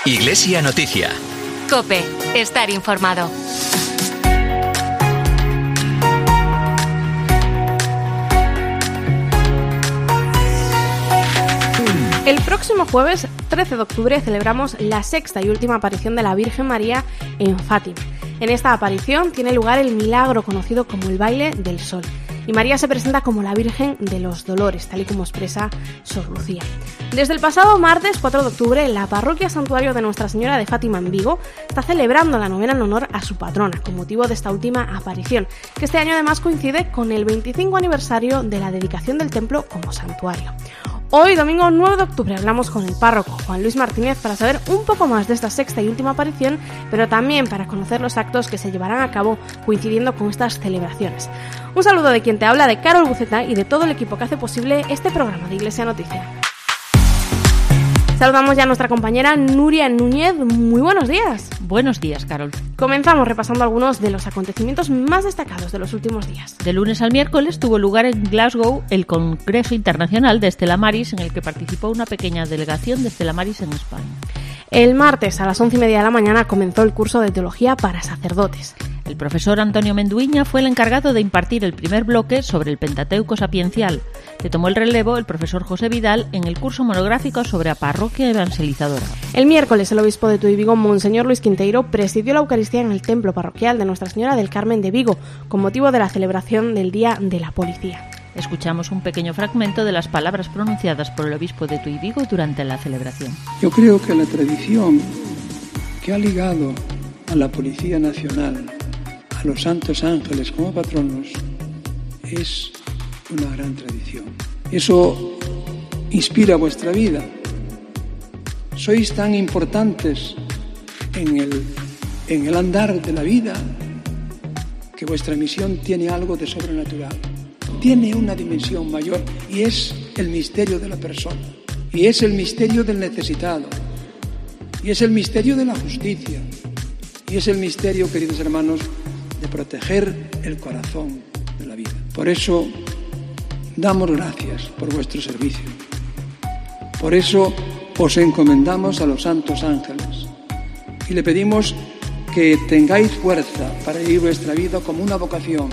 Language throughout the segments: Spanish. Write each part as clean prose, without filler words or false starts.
Iglesia Noticia. COPE. Estar informado. El próximo jueves 13 de octubre celebramos la sexta y última aparición de la Virgen María en Fátima. En esta aparición tiene lugar el milagro conocido como el baile del sol. Y María se presenta como la Virgen de los Dolores, tal y como expresa Sor Lucía. Desde el pasado martes 4 de octubre, la parroquia Santuario de Nuestra Señora de Fátima en Vigo está celebrando la novena en honor a su patrona, con motivo de esta última aparición, que este año además coincide con el 25 aniversario de la dedicación del templo como santuario. Hoy, domingo 9 de octubre, hablamos con el párroco Juan Luis Martínez para saber un poco más de esta sexta y última aparición, pero también para conocer los actos que se llevarán a cabo coincidiendo con estas celebraciones. Un saludo de quien te habla, de Carol Buceta, y de todo el equipo que hace posible este programa de Iglesia Noticia. Saludamos ya a nuestra compañera Nuria Núñez. Muy buenos días. Buenos días, Carol. Comenzamos repasando algunos de los acontecimientos más destacados de los últimos días. De lunes al miércoles tuvo lugar en Glasgow el Congreso Internacional de Stella Maris, en el que participó una pequeña delegación de Stella Maris en España. El martes a las 11:30 de la mañana comenzó el curso de teología para sacerdotes. El profesor Antonio Menduiña fue el encargado de impartir el primer bloque sobre el Pentateuco sapiencial. Le tomó el relevo el profesor José Vidal en el curso monográfico sobre la parroquia evangelizadora. El miércoles el obispo de Tui Vigo, Monseñor Luis Quinteiro, presidió la Eucaristía en el templo parroquial de Nuestra Señora del Carmen de Vigo, con motivo de la celebración del Día de la Policía. Escuchamos un pequeño fragmento de las palabras pronunciadas por el obispo de Tui Vigo durante la celebración. Yo creo que la tradición que ha ligado a la Policía Nacional a los santos ángeles como patronos es una gran tradición. Eso inspira vuestra vida. Sois tan importantes en el andar de la vida que vuestra misión tiene algo de sobrenatural. Tiene una dimensión mayor y es el misterio de la persona. Y es el misterio del necesitado. Y es el misterio de la justicia. Y es el misterio, queridos hermanos, de proteger el corazón de la vida. Por eso damos gracias por vuestro servicio. Por eso os encomendamos a los santos ángeles y le pedimos que tengáis fuerza para vivir vuestra vida como una vocación,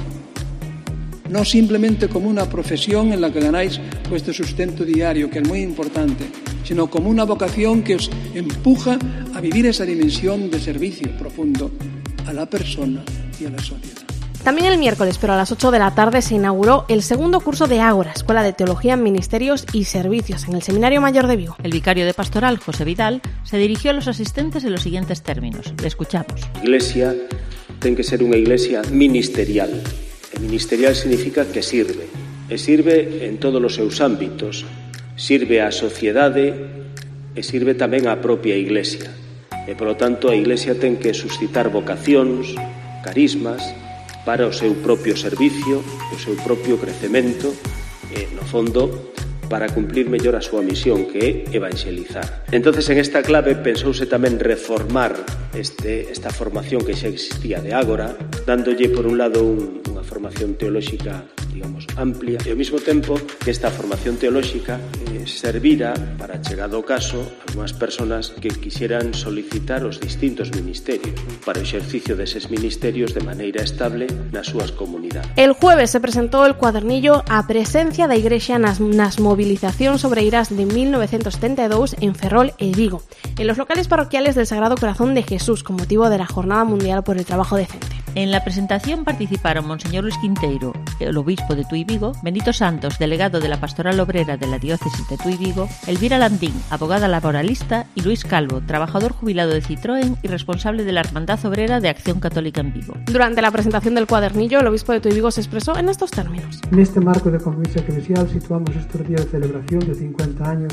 no simplemente como una profesión en la que ganáis vuestro sustento diario, que es muy importante, sino como una vocación que os empuja a vivir esa dimensión de servicio profundo a la persona y a la sociedad. También el miércoles, pero a las 8 de la tarde, se inauguró el segundo curso de Ágora, Escuela de Teología en Ministerios y Servicios, en el Seminario Mayor de Vigo. El vicario de pastoral, José Vidal, se dirigió a los asistentes en los siguientes términos. Le escuchamos. Iglesia ten que ser unha iglesia ministerial. E ministerial significa que sirve. E sirve en todos os seus ámbitos. Sirve á sociedade e sirve tamén á propia iglesia. E, polo tanto, a iglesia ten que suscitar vocacións, carismas, para o seu propio servicio, o seu propio crecemento e, no fondo, para cumplir mellor a súa misión, que é evangelizar. Entonces, en esta clave, pensouse tamén reformar esta formación que xa existía de Ágora, dándolle, por un lado, unha formación teolóxica, digamos, amplia, e ao mesmo tempo que esta formación teolóxica servira, para chegado o caso, algunhas persoas que quixeran solicitar os distintos ministerios para o exercicio deses ministerios de maneira estable nas súas comunidades. El jueves se presentó el cuadernillo A presencia da Igrexa nas movilizacións sobreiras de 1972 en Ferrol e Vigo, en los locales parroquiales del Sagrado Corazón de Jesús, con motivo de la Jornada Mundial por el Trabajo Decente. En la presentación participaron Monseñor Luis Quinteiro, el obispo de Tui Vigo, Benito Santos, delegado de la Pastoral Obrera de la Diócesis de Tui Vigo, Elvira Landín, abogada laboralista, y Luis Calvo, trabajador jubilado de Citroën y responsable de la Hermandad Obrera de Acción Católica en Vigo. Durante la presentación del cuadernillo, el obispo de Tui Vigo se expresó en estos términos. En este marco de convivencia eclesial situamos estos días de celebración de 50 años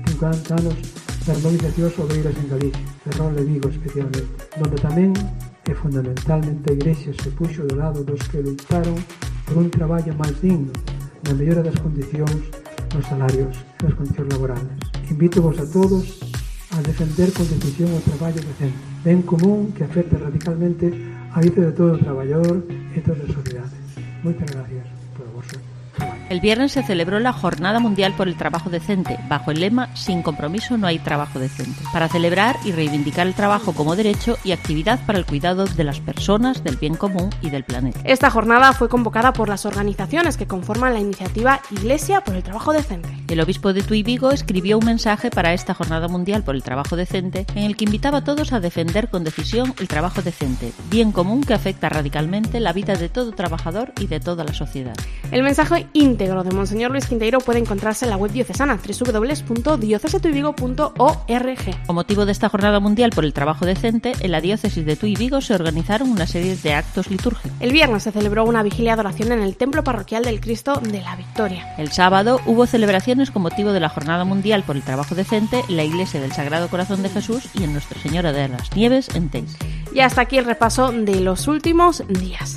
das movilizacións obreiras en Galicia, Ferrol e Vigo especialmente, donde tamén e fundamentalmente a Igrexa se puxo do lado dos que lutaron por un traballo máis digno, na mellora das condicións nos salarios e das condicións laborales. Invítovos a todos a defender con decisión o traballo decente, ben común que afecta radicalmente a vida de todo o traballador e toda a sociedade. Moitas gracias por o vosso traballo. El viernes se celebró la Jornada Mundial por el Trabajo Decente, bajo el lema «Sin compromiso no hay trabajo decente», para celebrar y reivindicar el trabajo como derecho y actividad para el cuidado de las personas, del bien común y del planeta. Esta jornada fue convocada por las organizaciones que conforman la iniciativa Iglesia por el Trabajo Decente. El obispo de Tui Vigo escribió un mensaje para esta Jornada Mundial por el Trabajo Decente en el que invitaba a todos a defender con decisión el trabajo decente, bien común que afecta radicalmente la vida de todo trabajador y de toda la sociedad. El mensaje íntegro de Monseñor Luis Quinteiro puede encontrarse en la web diocesana www.diocesetuivigo.org. Con motivo de esta Jornada Mundial por el Trabajo Decente, en la diócesis de Tui Vigo se organizaron una serie de actos litúrgicos. El viernes se celebró una vigilia de oración en el Templo Parroquial del Cristo de la Victoria. El sábado hubo celebraciones con motivo de la Jornada Mundial por el Trabajo Decente en la Iglesia del Sagrado Corazón de Jesús y en Nuestra Señora de las Nieves en Teis. Y hasta aquí el repaso de los últimos días.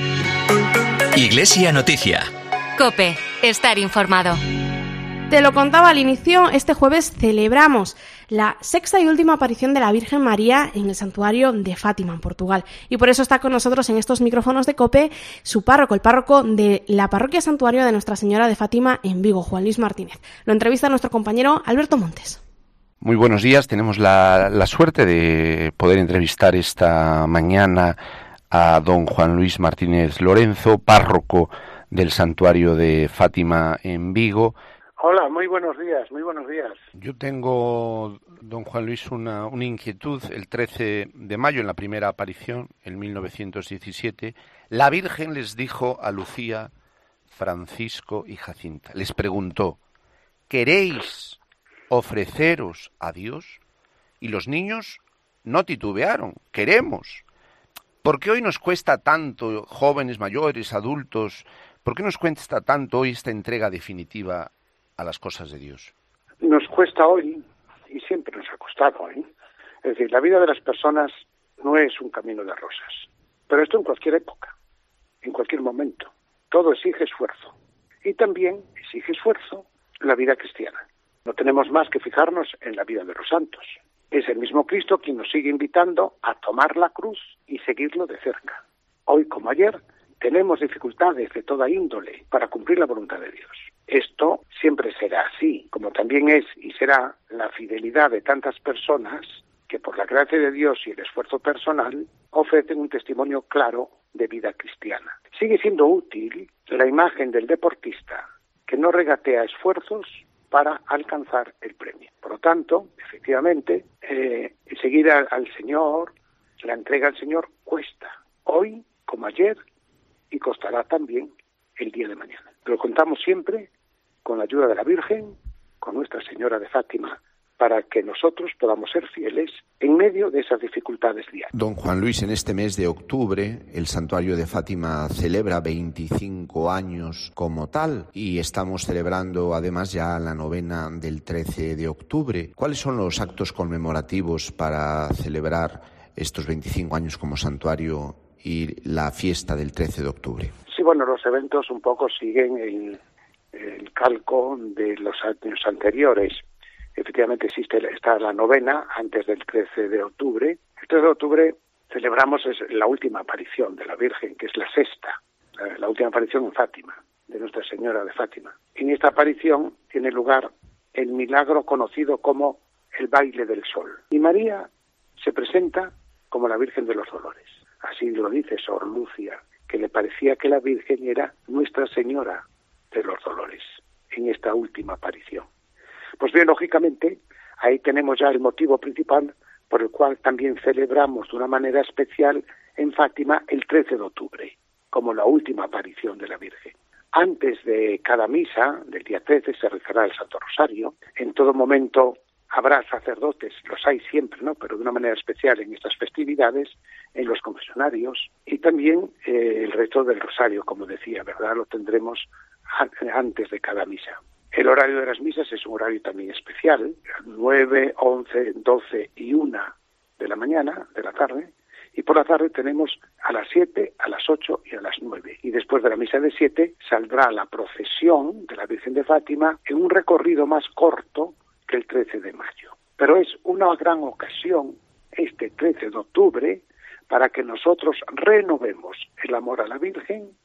Iglesia Noticia. COPE. Estar informado. Te lo contaba al inicio, este jueves celebramos la sexta y última aparición de la Virgen María en el santuario de Fátima, en Portugal. Y por eso está con nosotros en estos micrófonos de COPE su párroco, el párroco de la parroquia santuario de Nuestra Señora de Fátima en Vigo, Juan Luis Martínez. Lo entrevista nuestro compañero Alberto Montes. Muy buenos días, tenemos la suerte de poder entrevistar esta mañana a don Juan Luis Martínez Lorenzo, párroco del santuario de Fátima en Vigo. Hola, muy buenos días, muy buenos días. Yo tengo, don Juan Luis, una inquietud. El 13 de mayo, en la primera aparición, en 1917, la Virgen les dijo a Lucía, Francisco y Jacinta, les preguntó, ¿queréis ofreceros a Dios? Y los niños no titubearon, queremos. ¿Por qué hoy nos cuesta tanto, jóvenes, mayores, adultos, por qué nos cuesta tanto hoy esta entrega definitiva a las cosas de Dios? Nos cuesta hoy, y siempre nos ha costado, Es decir, la vida de las personas no es un camino de rosas, pero esto en cualquier época, en cualquier momento. Todo exige esfuerzo, y también exige esfuerzo la vida cristiana. No tenemos más que fijarnos en la vida de los santos. Es el mismo Cristo quien nos sigue invitando a tomar la cruz y seguirlo de cerca. Hoy como ayer, tenemos dificultades de toda índole para cumplir la voluntad de Dios. Esto siempre será así, como también es y será la fidelidad de tantas personas que por la gracia de Dios y el esfuerzo personal ofrecen un testimonio claro de vida cristiana. Sigue siendo útil la imagen del deportista que no regatea esfuerzos para alcanzar el premio. Por lo tanto, efectivamente, seguir al Señor, la entrega al Señor cuesta, hoy como ayer, y costará también el día de mañana. Pero contamos siempre con la ayuda de la Virgen, con Nuestra Señora de Fátima, para que nosotros podamos ser fieles en medio de esas dificultades diarias. Don Juan Luis, en este mes de octubre, el Santuario de Fátima celebra 25 años como tal y estamos celebrando además ya la novena del 13 de octubre. ¿Cuáles son los actos conmemorativos para celebrar estos 25 años como santuario y la fiesta del 13 de octubre? Sí, bueno, los eventos un poco siguen el calco de los años anteriores. Efectivamente está la novena antes del 13 de octubre. El 13 de octubre celebramos la última aparición de la Virgen, que es la sexta, la última aparición en Fátima, de Nuestra Señora de Fátima. En esta aparición tiene lugar el milagro conocido como el baile del sol. Y María se presenta como la Virgen de los Dolores. Así lo dice Sor Lucia, que le parecía que la Virgen era Nuestra Señora de los Dolores en esta última aparición. Pues bien, lógicamente, ahí tenemos ya el motivo principal por el cual también celebramos de una manera especial en Fátima el 13 de octubre, como la última aparición de la Virgen. Antes de cada misa, del día 13, se rezará el Santo Rosario. En todo momento habrá sacerdotes, los hay siempre, ¿no?, pero de una manera especial en estas festividades, en los confesionarios, y también el rezo del Rosario, como decía, ¿verdad?, lo tendremos antes de cada misa. El horario de las misas es un horario también especial, 9, 11, 12 y 1 de la mañana, de la tarde, y por la tarde tenemos a las 7, a las 8 y a las 9. Y después de la misa de 7 saldrá la procesión de la Virgen de Fátima en un recorrido más corto que el 13 de mayo. Pero es una gran ocasión, este 13 de octubre, para que nosotros renovemos el amor a la Virgen,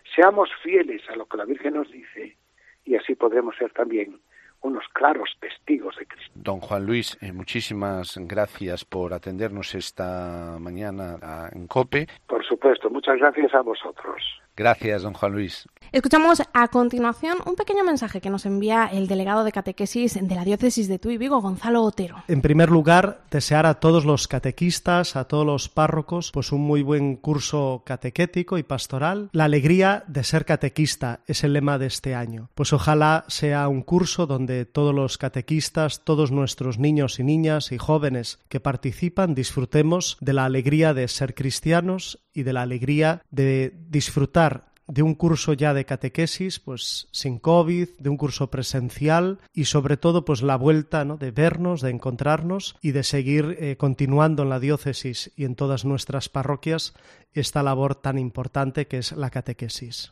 Seamos fieles a lo que la Virgen nos dice y así podremos ser también unos claros testigos de Cristo. Don Juan Luis, muchísimas gracias por atendernos esta mañana en COPE. Por supuesto, muchas gracias a vosotros. Gracias, don Juan Luis. Escuchamos a continuación un pequeño mensaje que nos envía el delegado de catequesis de la diócesis de Tuy Vigo, Gonzalo Otero. En primer lugar, desear a todos los catequistas, a todos los párrocos, pues un muy buen curso catequético y pastoral. La alegría de ser catequista es el lema de este año. Pues ojalá sea un curso donde todos los catequistas, todos nuestros niños y niñas y jóvenes que participan, disfrutemos de la alegría de ser cristianos y de la alegría de disfrutar de un curso ya de catequesis, pues sin COVID, de un curso presencial y sobre todo pues la vuelta, ¿no?, de vernos, de encontrarnos y de seguir continuando en la diócesis y en todas nuestras parroquias esta labor tan importante que es la catequesis.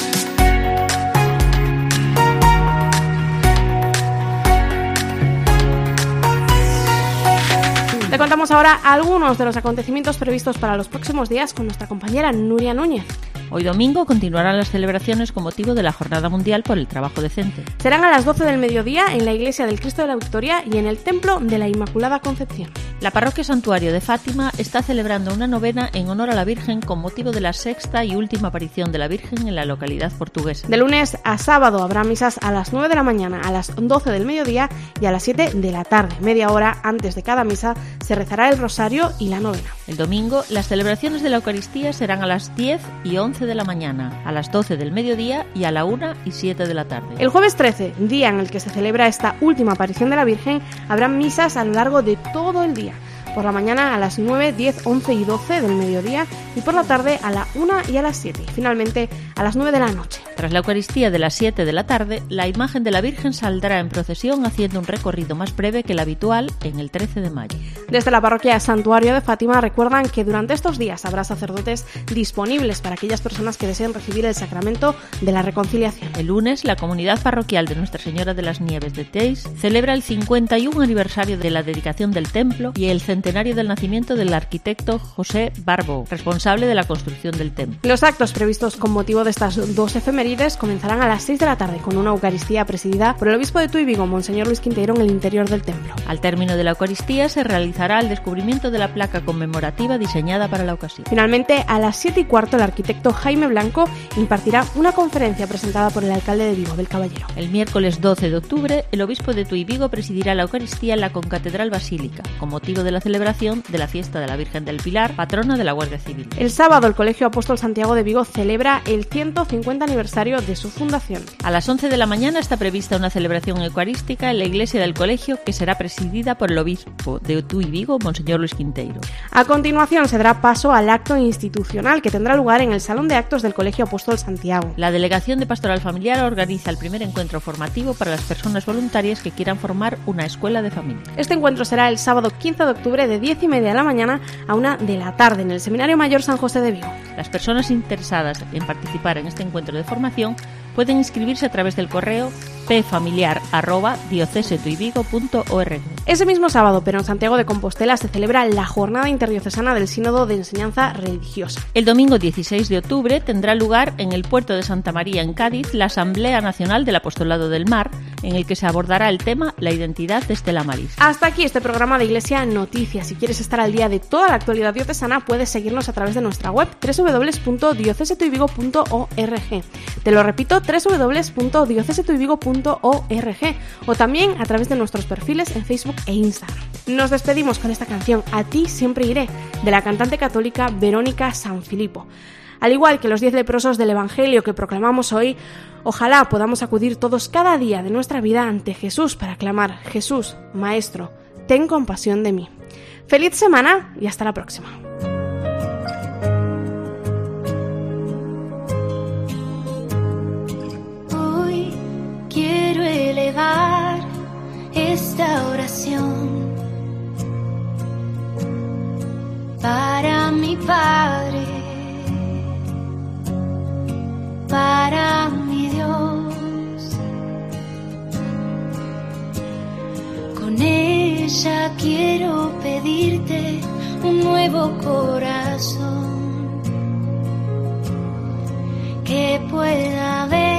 Le contamos ahora algunos de los acontecimientos previstos para los próximos días con nuestra compañera Nuria Núñez. Hoy domingo continuarán las celebraciones con motivo de la Jornada Mundial por el Trabajo Decente. Serán a las 12 del mediodía en la Iglesia del Cristo de la Victoria y en el Templo de la Inmaculada Concepción. La Parroquia Santuario de Fátima está celebrando una novena en honor a la Virgen con motivo de la sexta y última aparición de la Virgen en la localidad portuguesa. De lunes a sábado habrá misas a las 9 de la mañana, a las 12 del mediodía y a las 7 de la tarde. Media hora antes de cada misa se rezará el rosario y la novena. El domingo, las celebraciones de la Eucaristía serán a las 10 y 11 de la mañana, a las 12 del mediodía y a la 1 y 7 de la tarde. El jueves 13, día en el que se celebra esta última aparición de la Virgen, habrá misas a lo largo de todo el día. Por la mañana a las 9, 10, 11 y 12 del mediodía y por la tarde a la 1 y a las 7 y finalmente a las 9 de la noche. Tras la Eucaristía de las 7 de la tarde, la imagen de la Virgen saldrá en procesión haciendo un recorrido más breve que el habitual en el 13 de mayo. Desde la Parroquia Santuario de Fátima recuerdan que durante estos días habrá sacerdotes disponibles para aquellas personas que deseen recibir el sacramento de la reconciliación. El lunes, la comunidad parroquial de Nuestra Señora de las Nieves de Teis celebra el 51 aniversario de la dedicación del templo y el centenario del nacimiento del arquitecto José Barbo, responsable de la construcción del templo. Los actos previstos con motivo de estas dos efemérides comenzarán a las 6 de la tarde con una Eucaristía presidida por el obispo de Tuy Vigo, Monseñor Luis Quinteiro, en el interior del templo. Al término de la Eucaristía se realizará el descubrimiento de la placa conmemorativa diseñada para la ocasión. Finalmente, a las 7:15, el arquitecto Jaime Blanco impartirá una conferencia presentada por el alcalde de Vigo, Abel Caballero. El miércoles 12 de octubre, el obispo de Tuy Vigo presidirá la Eucaristía en la Concatedral Basílica, con motivo de la celebración de la fiesta de la Virgen del Pilar, patrona de la Guardia Civil. El sábado, el Colegio Apóstol Santiago de Vigo celebra el 150 aniversario de su fundación. A las 11 de la mañana está prevista una celebración eucarística en la iglesia del colegio que será presidida por el obispo de Tuy Vigo, Monseñor Luis Quinteiro. A continuación se dará paso al acto institucional que tendrá lugar en el Salón de Actos del Colegio Apóstol Santiago. La Delegación de Pastoral Familiar organiza el primer encuentro formativo para las personas voluntarias que quieran formar una escuela de familia. Este encuentro será el sábado 15 de octubre de 10:30 de la mañana a 1 de la tarde en el Seminario Mayor San José de Vigo. Las personas interesadas en participar en este encuentro de formación pueden inscribirse a través del correo pfamiliar@diocesetuyvigo.org. Ese mismo sábado, pero en Santiago de Compostela, se celebra la Jornada Interdiocesana del Sínodo de Enseñanza Religiosa. El domingo 16 de octubre tendrá lugar en el puerto de Santa María, en Cádiz, la Asamblea Nacional del Apostolado del Mar, en el que se abordará el tema La identidad de Stella Maris. Hasta aquí este programa de Iglesia Noticias. Si quieres estar al día de toda la actualidad diocesana, puedes seguirnos a través de nuestra web www.diocesetuyvigo.org. Te lo repito, www.diocesetuyvigo.org, o también a través de nuestros perfiles en Facebook e Instagram. Nos despedimos con esta canción, A ti siempre iré, de la cantante católica Verónica Sanfilippo. Al igual que los 10 leprosos del Evangelio que proclamamos hoy, ojalá podamos acudir todos cada día de nuestra vida ante Jesús para clamar: Jesús, Maestro, ten compasión de mí. ¡Feliz semana y hasta la próxima! Hoy quiero elevar esta oración para mi Padre, para mi Dios. Con ella quiero pedirte un nuevo corazón que pueda ver.